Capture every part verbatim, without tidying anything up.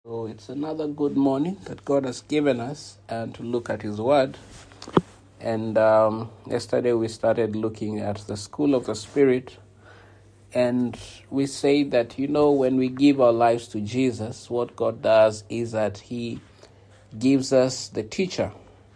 So it's another good morning that God has given us and to look at His Word. And um, yesterday we started looking at the school of the Spirit. And we say that, you know, when we give our lives to Jesus, what God does is that He gives us the teacher.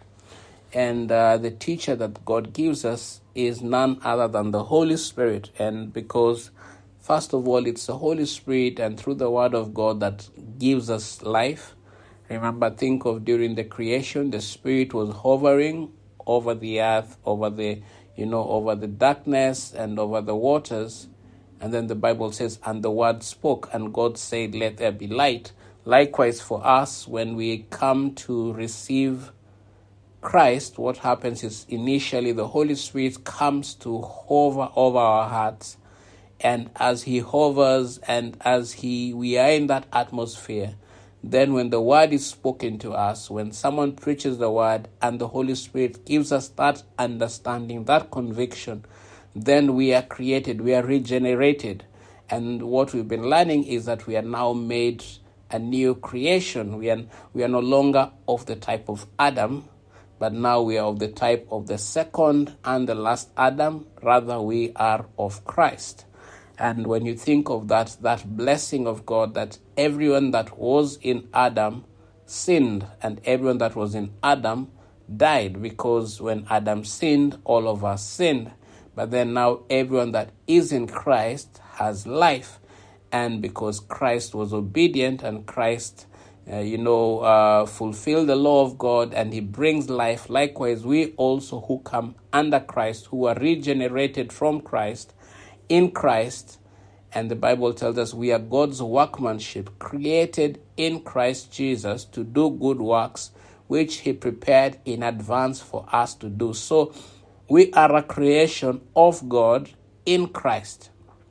And uh, the teacher that God gives us is none other than the Holy Spirit. And because first of all, it's the Holy Spirit and through the Word of God that gives us life. Remember, think of during the creation, the Spirit was hovering over the earth, over the, you know, over the darkness and over the waters. And then the Bible says, and the Word spoke, and God said, let there be light. Likewise for us, when we come to receive Christ, what happens is initially the Holy Spirit comes to hover over our hearts. And as he hovers and as he we are in that atmosphere, then when the word is spoken to us, when someone preaches the word and the Holy Spirit gives us that understanding, that conviction, then we are created, we are regenerated. And what we've been learning is that we are now made a new creation. We are, we are no longer of the type of Adam, but now we are of the type of the second and the last Adam. Rather, we are of Christ. And when you think of that, that blessing of God, that everyone that was in Adam sinned, and everyone that was in Adam died, because when Adam sinned, all of us sinned. But then now everyone that is in Christ has life. And because Christ was obedient and Christ, uh, you know, uh, fulfilled the law of God and he brings life, likewise we also who come under Christ, who are regenerated from Christ, in Christ, and the Bible tells us we are God's workmanship, created in Christ Jesus to do good works, which he prepared in advance for us to do. So we are a creation of God in Christ.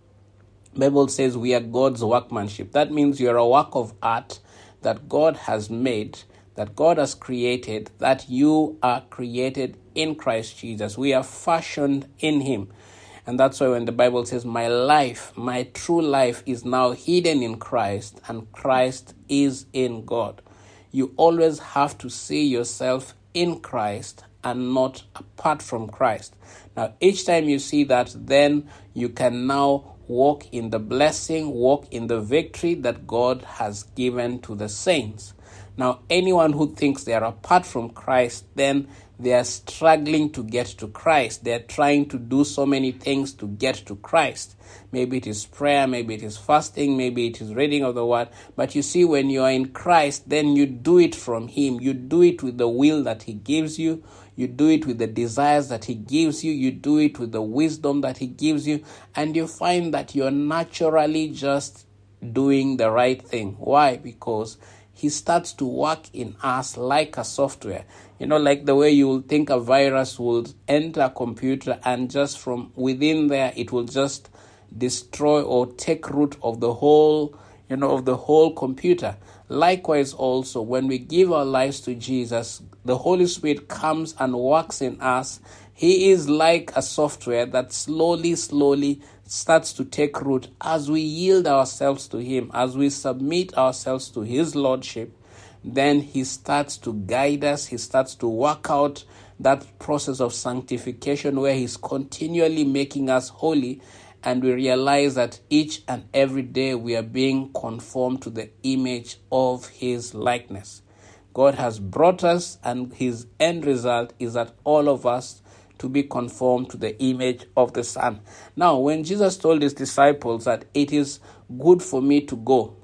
The Bible says we are God's workmanship. That means you are a work of art that God has made, that God has created, that you are created in Christ Jesus. We are fashioned in him. And that's why when the Bible says, my life, my true life is now hidden in Christ, and Christ is in God. You always have to see yourself in Christ and not apart from Christ. Now, each time you see that, then you can now walk in the blessing, walk in the victory that God has given to the saints. Now, anyone who thinks they are apart from Christ, then they are struggling to get to Christ. They are trying to do so many things to get to Christ. Maybe it is prayer, maybe it is fasting, maybe it is reading of the word. But you see, when you are in Christ, then you do it from him. You do it with the will that he gives you. You do it with the desires that he gives you. You do it with the wisdom that he gives you. And you find that you're naturally just doing the right thing. Why? Because he starts to work in us like a software. You know, like the way you will think a virus will enter a computer and just from within there, it will just destroy or take root of the whole, you know, of the whole computer. Likewise also, when we give our lives to Jesus, the Holy Spirit comes and works in us. He is like a software that slowly, slowly starts to take root as we yield ourselves to him, as we submit ourselves to his lordship. Then he starts to guide us. He starts to work out that process of sanctification where he's continually making us holy. And we realize that each and every day we are being conformed to the image of his likeness. God has brought us, and his end result is that all of us to be conformed to the image of the Son. Now, when Jesus told his disciples that it is good for me to go,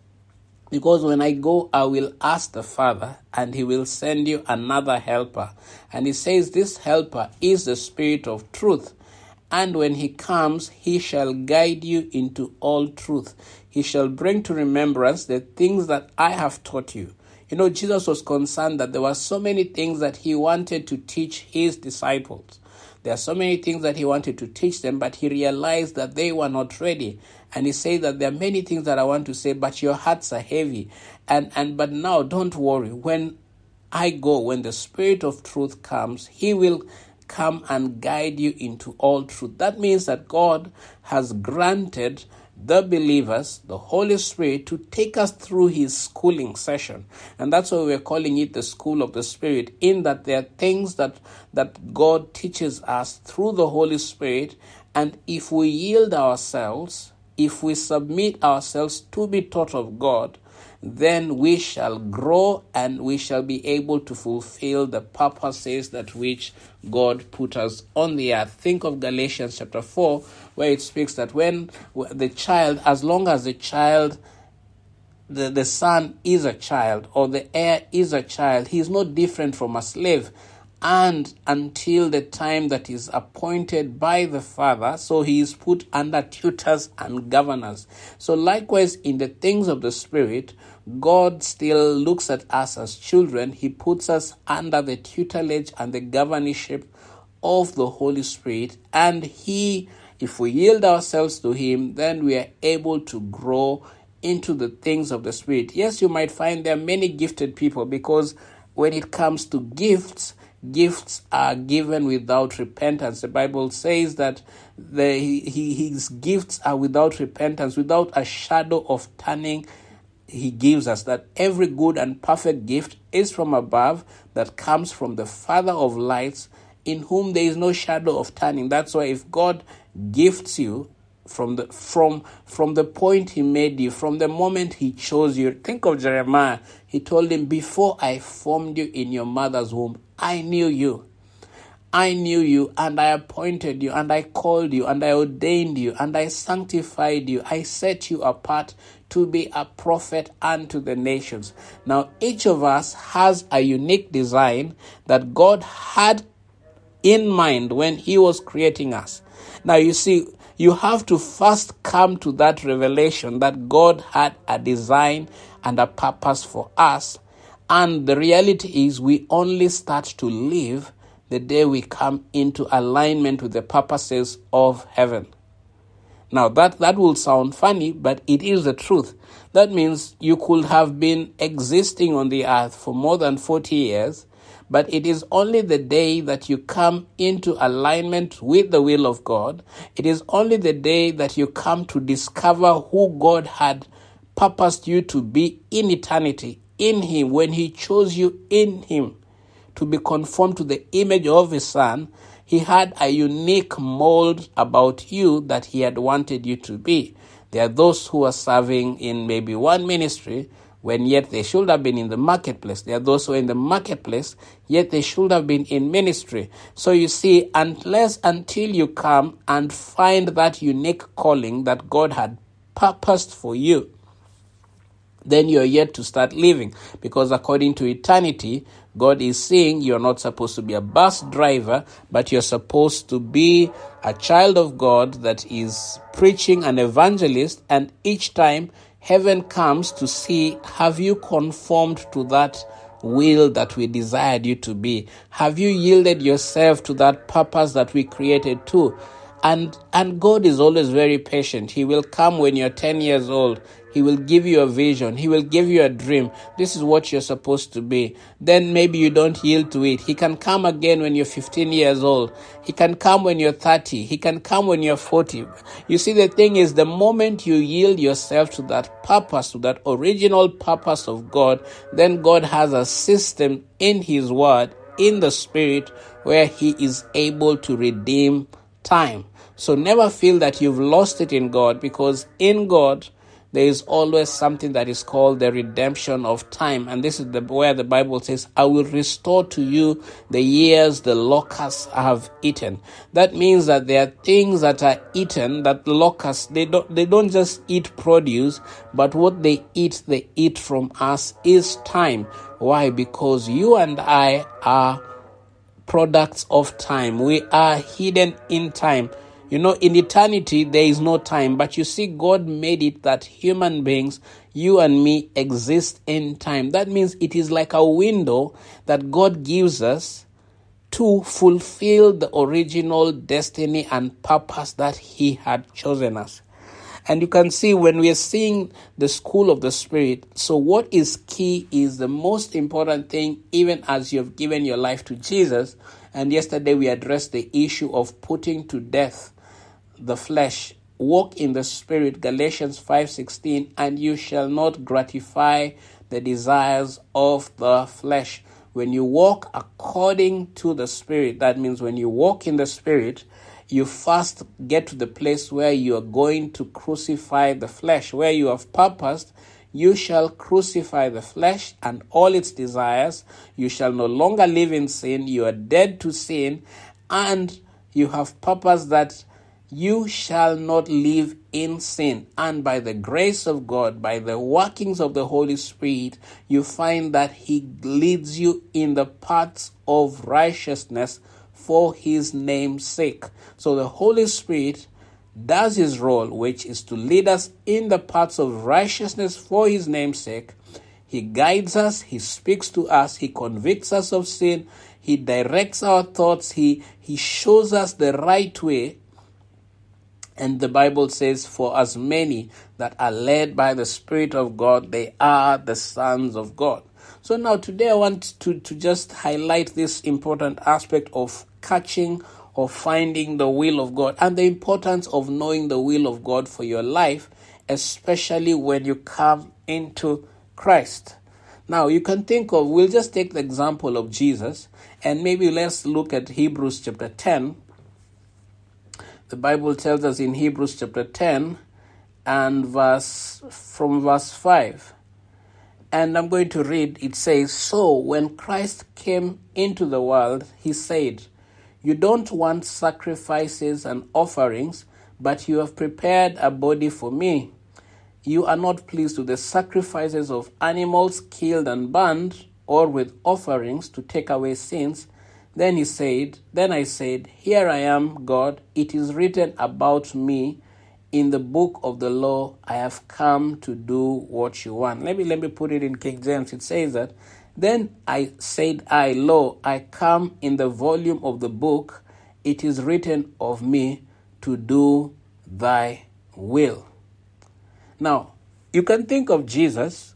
because when I go, I will ask the Father, and he will send you another helper. And he says this helper is the Spirit of truth. And when he comes, he shall guide you into all truth. He shall bring to remembrance the things that I have taught you. You know, Jesus was concerned that there were so many things that he wanted to teach his disciples. There are so many things that he wanted to teach them, but he realized that they were not ready. And he said that there are many things that I want to say, but your hearts are heavy. And, and but now, don't worry. When I go, when the Spirit of truth comes, he will come and guide you into all truth. That means that God has granted the believers, the Holy Spirit, to take us through his schooling session. And that's why we're calling it the School of the Spirit, in that there are things that, that God teaches us through the Holy Spirit. And if we yield ourselves, if we submit ourselves to be taught of God, then we shall grow and we shall be able to fulfill the purposes that which God put us on the earth. Think of Galatians chapter four, where it speaks that when the child, as long as the child, the, the son is a child, or the heir is a child, he is no different from a slave, and until the time that is appointed by the father, so he is put under tutors and governors. So likewise, in the things of the Spirit, God still looks at us as children. He puts us under the tutelage and the governorship of the Holy Spirit, and he, if we yield ourselves to him, then we are able to grow into the things of the Spirit. Yes, you might find there are many gifted people, because when it comes to gifts, gifts are given without repentance. The Bible says that the he, his gifts are without repentance, without a shadow of turning. He gives us that every good and perfect gift is from above, that comes from the Father of lights, in whom there is no shadow of turning. That's why if God gifts you from the from from the point he made you, from the moment he chose you, think of Jeremiah. He told him, before I formed you in your mother's womb, I knew you. I knew you, and I appointed you, and I called you, and I ordained you, and I sanctified you. I set you apart to be a prophet unto the nations. Now, each of us has a unique design that God had in mind when he was creating us. Now, you see, you have to first come to that revelation that God had a design and a purpose for us. And the reality is, we only start to live the day we come into alignment with the purposes of heaven. Now, that, that will sound funny, but it is the truth. That means you could have been existing on the earth for more than forty years, but it is only the day that you come into alignment with the will of God. It is only the day that you come to discover who God had purposed you to be in eternity, in him, when he chose you in him to be conformed to the image of his Son. He had a unique mold about you that he had wanted you to be. There are those who are serving in maybe one ministry, when yet they should have been in the marketplace. There are those who are in the marketplace, yet they should have been in ministry. So you see, unless until you come and find that unique calling that God had purposed for you, then you're yet to start living. Because according to eternity, God is saying you're not supposed to be a bus driver, but you're supposed to be a child of God that is preaching, an evangelist, and each time heaven comes to see, have you conformed to that will that we desired you to be? Have you yielded yourself to that purpose that we created to? And and God is always very patient. He will come when you're ten years old. He will give you a vision. He will give you a dream. This is what you're supposed to be. Then maybe you don't yield to it. He can come again when you're fifteen years old. He can come when you're thirty. He can come when you're forty. You see, the thing is, the moment you yield yourself to that purpose, to that original purpose of God, then God has a system in his word, in the Spirit, where he is able to redeem time. So never feel that you've lost it in God, because in God there is always something that is called the redemption of time. And this is the where the Bible says, I will restore to you the years the locusts have eaten. That means that there are things that are eaten, that locusts, they don't, they don't just eat produce, but what they eat, they eat from us is time. Why? Because you and I are products of time. We are hidden in time. You know, in eternity, there is no time. But you see, God made it that human beings, you and me, exist in time. That means it is like a window that God gives us to fulfill the original destiny and purpose that he had chosen us. And you can see when we are seeing the school of the Spirit, so what is key is the most important thing, even as you have given your life to Jesus. And yesterday we addressed the issue of putting to death the flesh walk in the Spirit, Galatians five sixteen, and you shall not gratify the desires of the flesh. When you walk according to the Spirit, that means when you walk in the Spirit, you first get to the place where you are going to crucify the flesh, where you have purposed, you shall crucify the flesh and all its desires. You shall no longer live in sin. You are dead to sin, and you have purpose that you shall not live in sin. And by the grace of God, by the workings of the Holy Spirit, you find that He leads you in the paths of righteousness for His name's sake. So the Holy Spirit does His role, which is to lead us in the paths of righteousness for His name's sake. He guides us, He speaks to us, He convicts us of sin, He directs our thoughts, He, he shows us the right way. And the Bible says, for as many that are led by the Spirit of God, they are the sons of God. So now today I want to, to just highlight this important aspect of catching or finding the will of God and the importance of knowing the will of God for your life, especially when you come into Christ. Now you can think of, we'll just take the example of Jesus, and maybe let's look at Hebrews chapter ten. The Bible tells us in Hebrews chapter ten and verse from verse five. And I'm going to read, it says, so when Christ came into the world, He said, you don't want sacrifices and offerings, but you have prepared a body for me. You are not pleased with the sacrifices of animals killed and burned, or with offerings to take away sins. Then he said, Then I said, here I am, God, it is written about me in the book of the law, I have come to do what you want. Let me, let me put it in King James. It says that, then I said, I, lo, I come in the volume of the book, it is written of me to do thy will. Now, you can think of Jesus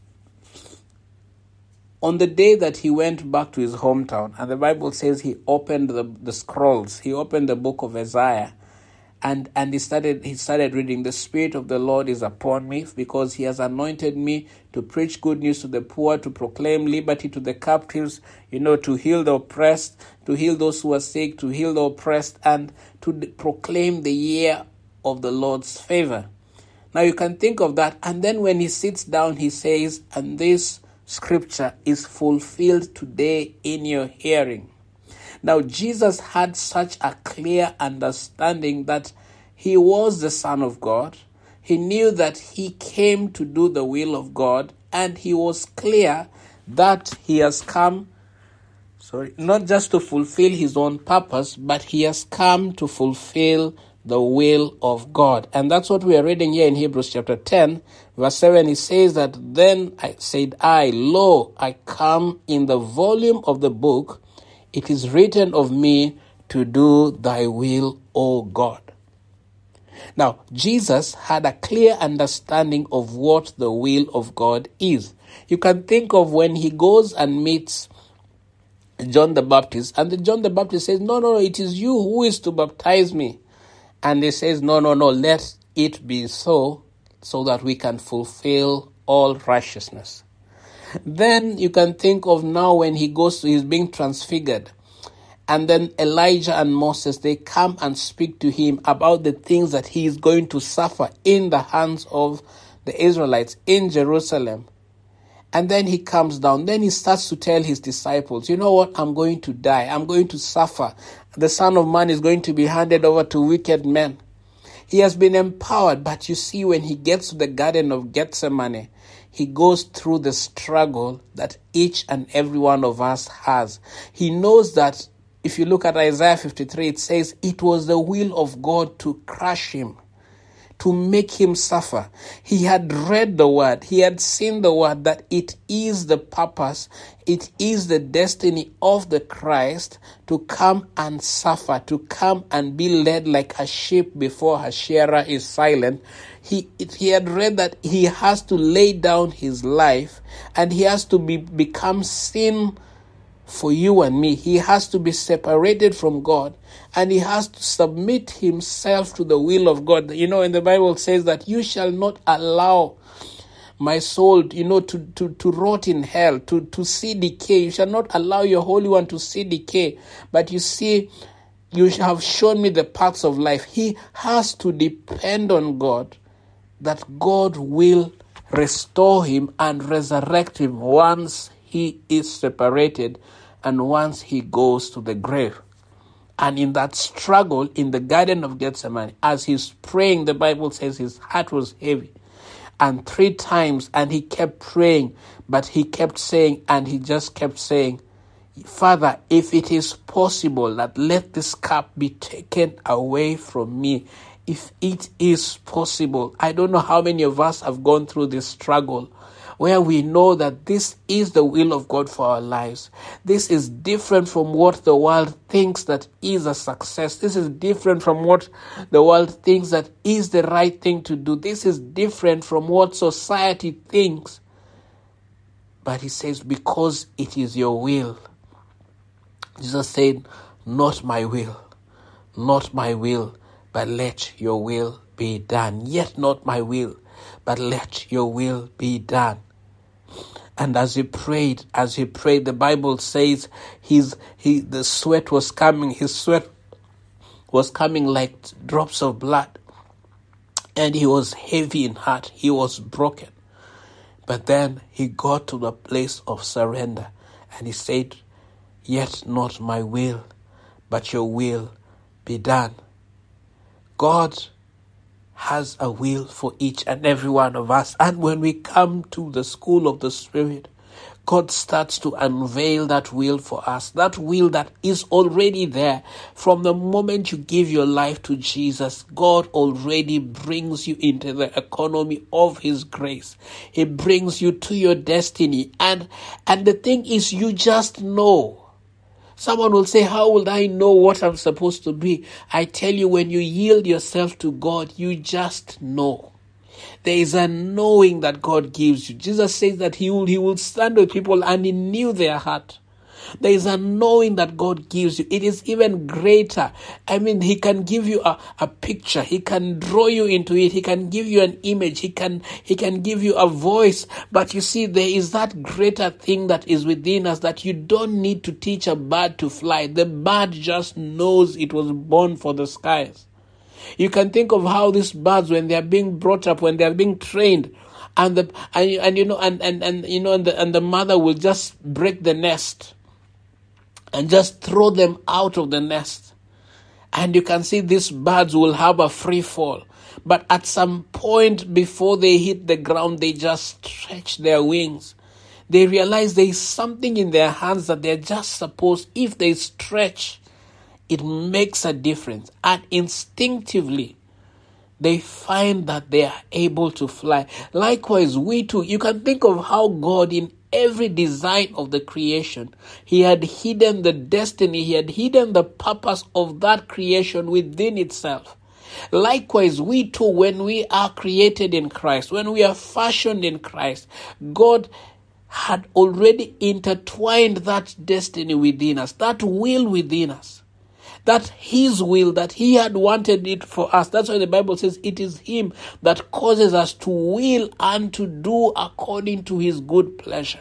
on the day that he went back to his hometown, and the Bible says he opened the, the scrolls, he opened the book of Isaiah, and, and he started he started reading, the Spirit of the Lord is upon me, because he has anointed me to preach good news to the poor, to proclaim liberty to the captives, you know, to heal the oppressed, to heal those who are sick, to heal the oppressed, and to d- proclaim the year of the Lord's favor. Now you can think of that, and then when he sits down, he says, and this scripture is fulfilled today in your hearing. Now, Jesus had such a clear understanding that he was the Son of God. He knew that he came to do the will of God, and he was clear that he has come, sorry, not just to fulfill his own purpose, but he has come to fulfill the will of God. And that's what we are reading here in Hebrews chapter ten, verse seven. It says that, then I said, I, lo, I come in the volume of the book, it is written of me to do thy will, O God. Now, Jesus had a clear understanding of what the will of God is. You can think of when he goes and meets John the Baptist, and the John the Baptist says, no, no, no, it is you who is to baptize me. And he says, no, no, no, let it be so, so that we can fulfill all righteousness. Then you can think of now when he goes to, he's being transfigured. And then Elijah and Moses, they come and speak to him about the things that he is going to suffer in the hands of the Israelites in Jerusalem. And then he comes down. Then he starts to tell his disciples, you know what, I'm going to die. I'm going to suffer. The Son of Man is going to be handed over to wicked men. He has been empowered, but you see, when he gets to the Garden of Gethsemane, he goes through the struggle that each and every one of us has. He knows that if you look at Isaiah fifty-three, it says it was the will of God to crush him, to make him suffer. He had read the word, he had seen the word that it is the purpose, it is the destiny of the Christ to come and suffer, to come and be led like a sheep before her shearer is silent. He he had read that he has to lay down his life, and he has to be become sin for you and me. He has to be separated from God, and he has to submit himself to the will of God. You know, in the Bible says that you shall not allow my soul, you know, to, to, to rot in hell, to, to see decay. You shall not allow your Holy One to see decay. But you see, you have shown me the paths of life. He has to depend on God, that God will restore him and resurrect him once he is separated and once he goes to the grave. And in that struggle in the Garden of Gethsemane, as he's praying, the Bible says his heart was heavy. And three times, and he kept praying, but he kept saying, and he just kept saying, Father, if it is possible, that let this cup be taken away from me. If it is possible. I don't know how many of us have gone through this struggle where we know that this is the will of God for our lives. This is different from what the world thinks that is a success. This is different from what the world thinks that is the right thing to do. This is different from what society thinks. But he says, because it is your will. Jesus said, not my will, not my will, but let your will be done. Yet not my will, but let your will be done. And as he prayed, as he prayed, the Bible says his he the sweat was coming, his sweat was coming like drops of blood. And he was heavy in heart, he was broken. But then he got to the place of surrender and he said, yet not my will, but your will be done. God has a will for each and every one of us. And when we come to the school of the Spirit, God starts to unveil that will for us, that will that is already there. From the moment you give your life to Jesus, God already brings you into the economy of his grace. He brings you to your destiny. And, and the thing is, you just know. Someone will say, how will I know what I'm supposed to be? I tell you, when you yield yourself to God, you just know. There is a knowing that God gives you. Jesus says that he will, he will stand with people and he knew their heart. There is a knowing that God gives you. It is even greater. I mean, he can give you a, a picture. He can draw you into it. He can give you an image. He can, he can give you a voice. But you see, there is that greater thing that is within us that you don't need to teach a bird to fly. The bird just knows it was born for the skies. You can think of how these birds, when they are being brought up, when they are being trained, and the and, and you know and, and, and you know and the and the mother will just break the nest and just throw them out of the nest. And you can see these birds will have a free fall. But at some point before they hit the ground, they just stretch their wings. They realize there is something in their hands that they're just supposed, if they stretch, it makes a difference. And instinctively, they find that they are able to fly. Likewise, we too, you can think of how God, in every design of the creation, he had hidden the destiny, he had hidden the purpose of that creation within itself. Likewise, we too, when we are created in Christ, when we are fashioned in Christ, God had already intertwined that destiny within us, that will within us. That his will, that he had wanted it for us. That's why the Bible says it is him that causes us to will and to do according to his good pleasure.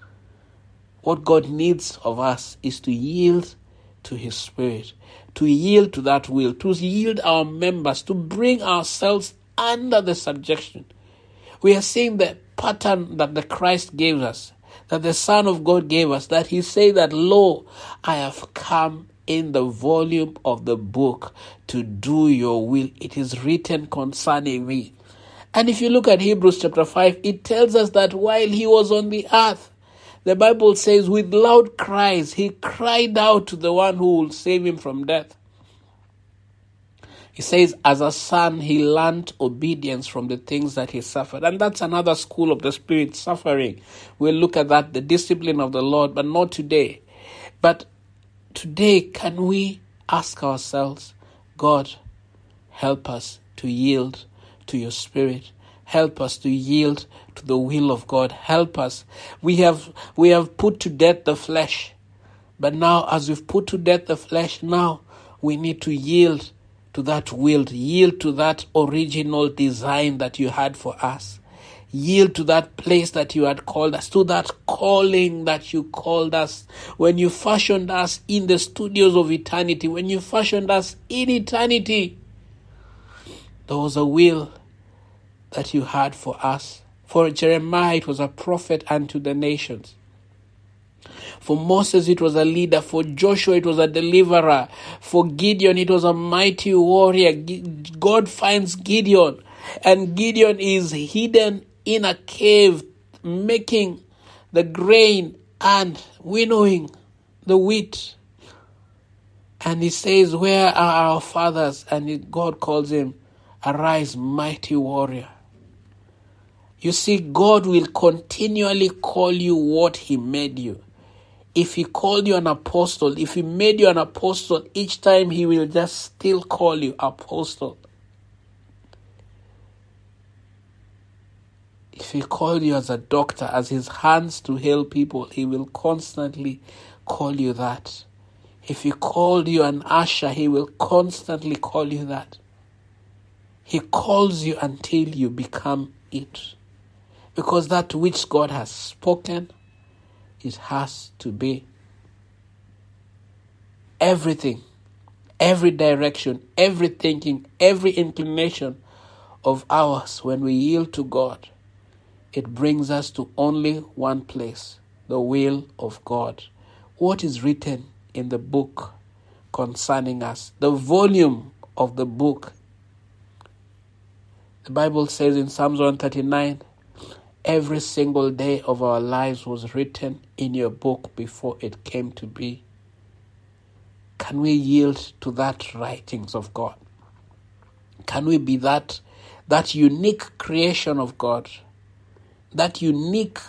What God needs of us is to yield to his Spirit, to yield to that will, to yield our members, to bring ourselves under the subjection. We are seeing the pattern that the Christ gave us, that the Son of God gave us, that he said that, lo, I have come in the volume of the book to do your will. It is written concerning me. And if you look at Hebrews chapter five, it tells us that while he was on the earth, the Bible says with loud cries, he cried out to the one who will save him from death. He says, as a son, he learned obedience from the things that he suffered. And that's another school of the Spirit, suffering. We'll look at that, the discipline of the Lord, but not today. But today, can we ask ourselves, God, help us to yield to your Spirit. Help us to yield to the will of God. Help us. We have we have put to death the flesh. But now, as we've put to death the flesh, now we need to yield to that will, yield to that original design that you had for us. Yield to that place that you had called us, to that calling that you called us. When you fashioned us in the studios of eternity, when you fashioned us in eternity, there was a will that you had for us. For Jeremiah, it was a prophet unto the nations. For Moses, it was a leader. For Joshua, it was a deliverer. For Gideon, it was a mighty warrior. God finds Gideon, and Gideon is hidden in a cave, making the grain and winnowing the wheat. And he says, where are our fathers? And God calls him, arise, mighty warrior. You see, God will continually call you what he made you. If he called you an apostle, if he made you an apostle, each time he will just still call you apostle. If he called you as a doctor, as his hands to heal people, he will constantly call you that. If he called you an usher, he will constantly call you that. He calls you until you become it. Because that which God has spoken, it has to be. Everything, every direction, every thinking, every inclination of ours, when we yield to God, it brings us to only one place, the will of God. What is written in the book concerning us, the volume of the book. The Bible says in Psalms one thirty-nine, every single day of our lives was written in your book before it came to be. Can we yield to that writings of God? Can we be that, that unique creation of God, that unique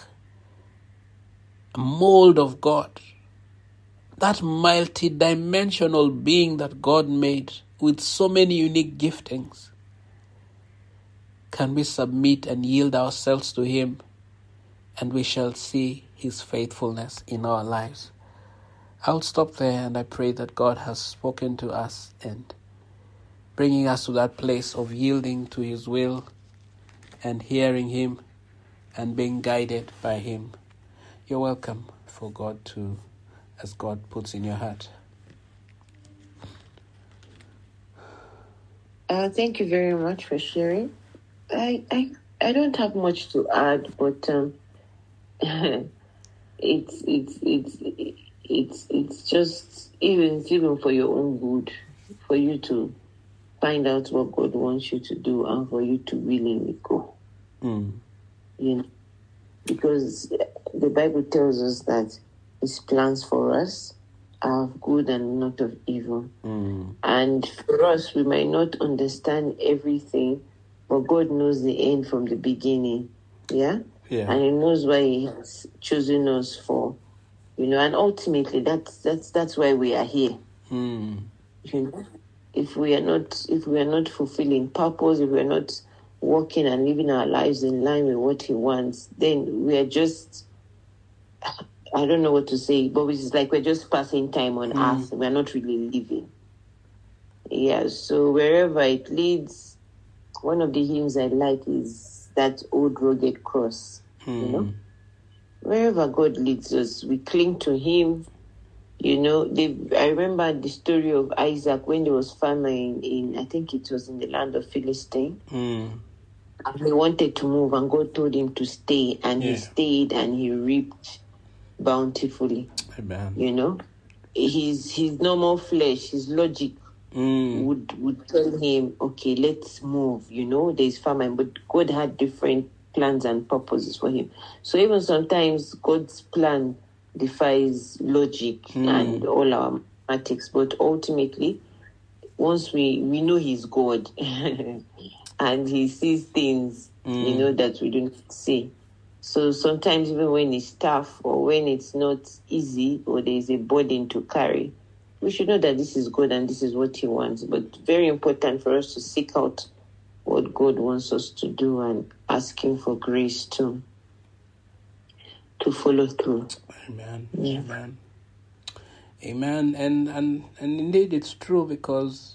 mold of God, that multi-dimensional being that God made with so many unique giftings? Can we submit and yield ourselves to him, and we shall see his faithfulness in our lives? I'll stop there, and I pray that God has spoken to us and bringing us to that place of yielding to his will and hearing him and being guided by him. You're welcome for God to, as God puts in your heart. Uh, thank you very much for sharing. I, I I don't have much to add, but um, it's it's it's it's it's just even even for your own good, for you to find out what God wants you to do, and for you to willingly go. Mm. You know, because the Bible tells us that His plans for us are of good and not of evil. Mm. And for us, we might not understand everything, but God knows the end from the beginning, yeah? Yeah. And He knows why He has chosen us for, you know, and ultimately that's that's that's why we are here. Mm. You know, if we are not if we are not fulfilling purpose, if we are not working and living our lives in line with what He wants, then we are just, I don't know what to say, but it's like we're just passing time on Mm. earth. We're not really living. Yeah, so wherever it leads. One of the hymns I like is that old rugged cross, Mm. you know. Wherever God leads us, we cling to Him. You know, they, I remember the story of Isaac when there was famine in, I think it was in the land of Philistine. Mm. And he wanted to move, and God told him to stay, and Yeah. he stayed, and he reaped bountifully. Amen. You know, his his normal flesh, his logic, Mm. would would tell him, okay, let's move, you know, there's famine, but God had different plans and purposes for him. So even sometimes God's plan defies logic Mm. and all our mathematics, but ultimately, once we, we know He's God and He sees things, Mm. you know, that we don't see. So sometimes even when it's tough or when it's not easy or there's a burden to carry, we should know that this is God and this is what He wants. But very important for us to seek out what God wants us to do and ask Him for grace to, to follow through. Amen. Yeah. Amen. Amen. And, and, and indeed it's true, because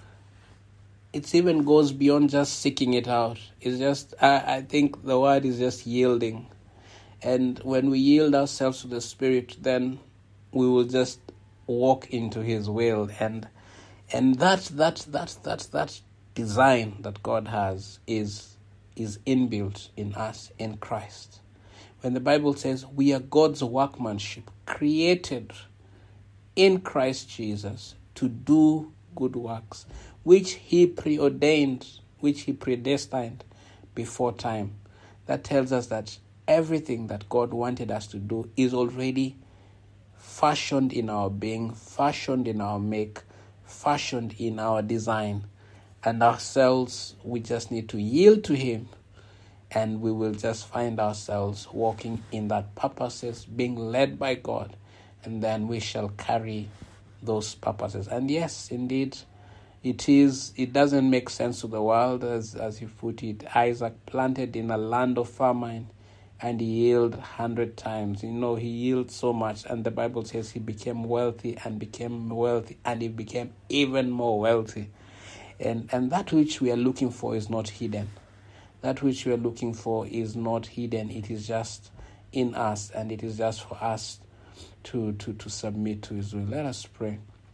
it even goes beyond just seeking it out. It's just, I, I think the word is just yielding. And when we yield ourselves to the Spirit, then we will just walk into His will. And and that that that that that design that God has is is inbuilt in us in Christ. When the Bible says we are God's workmanship, created in Christ Jesus to do good works, which He preordained, which He predestined before time. That tells us that everything that God wanted us to do is already fashioned in our being, fashioned in our make, fashioned in our design. And ourselves, we just need to yield to Him, and we will just find ourselves walking in that purposes, being led by God, and then we shall carry those purposes. And yes, indeed, it is. It doesn't make sense to the world, as as you put it. Isaac planted in a land of famine, and he yielded a hundred times. You know, he yielded so much, and the Bible says he became wealthy and became wealthy, and he became even more wealthy. And and that which we are looking for is not hidden. That which we are looking for is not hidden. It is just in us, and it is just for us to, to, to submit to His will. Let us pray.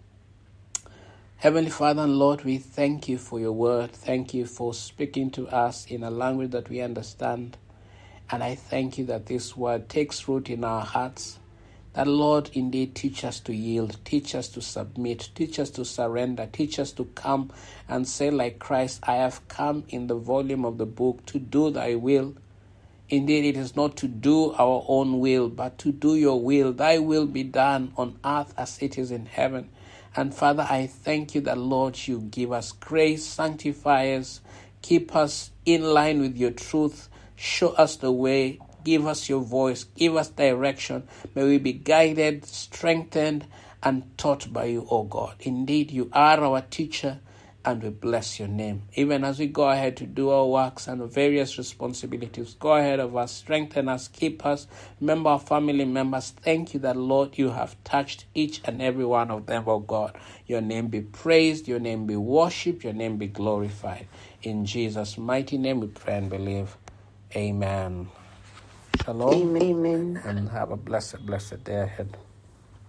Heavenly Father and Lord, we thank You for Your word. Thank You for speaking to us in a language that we understand. And I thank You that this word takes root in our hearts. That, Lord, indeed teach us to yield, teach us to submit, teach us to surrender, teach us to come and say like Christ, I have come in the volume of the book to do Thy will. Indeed, it is not to do our own will, but to do Your will. Thy will be done on earth as it is in heaven. And Father, I thank You that, Lord, You give us grace, sanctify us, keep us in line with Your truth, show us the way, give us Your voice, give us direction. May we be guided, strengthened, and taught by You, O God. Indeed, You are our teacher, and we bless Your name. Even as we go ahead to do our works and various responsibilities, go ahead of us, strengthen us, keep us. Remember our family members. Thank You that, Lord, You have touched each and every one of them, O God. Your name be praised, Your name be worshipped, Your name be glorified. In Jesus' mighty name we pray and believe. Amen. Shalom. Amen. And have a blessed, blessed day ahead.